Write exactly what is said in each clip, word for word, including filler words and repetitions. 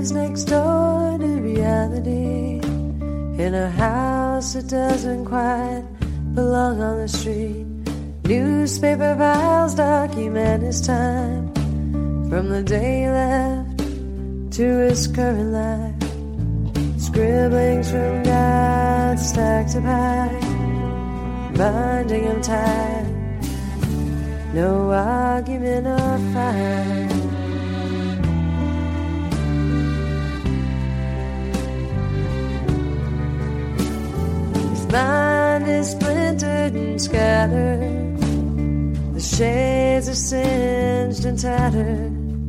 is next door to reality, in a house that doesn't quite belong on the street. Newspaper files document his time, from the day he left to his current life. Scribblings from God stacked up high, binding him tight. No argument or fight. His mind is splintered and scattered, the shades are singed and tattered.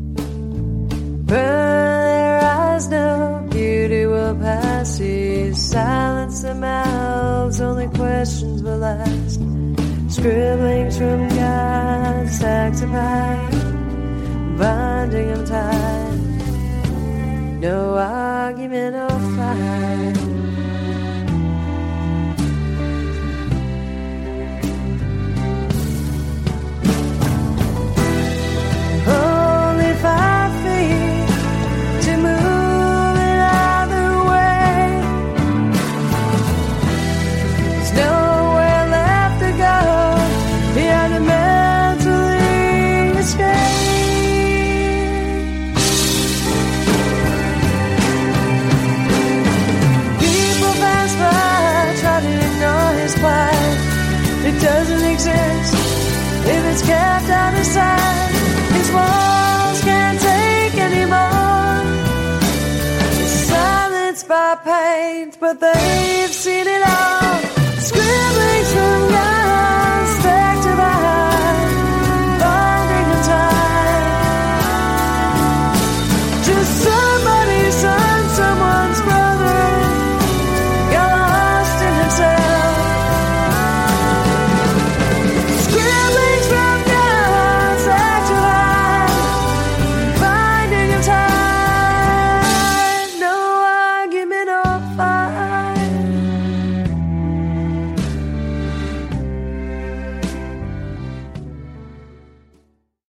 Burn their eyes, no beauty will pass. He silence their mouths, only questions will last. Scribblings from God stacked up high, binding him tight. No argument or fight. Only five feet to move in either way. There's nowhere left to go. He had to mentally escape. People pass by, try to ignore his plight. It doesn't exist if it's kept out of sight. His walls can't take anymore. Silenced by pain, but they've seen it all. Scribbling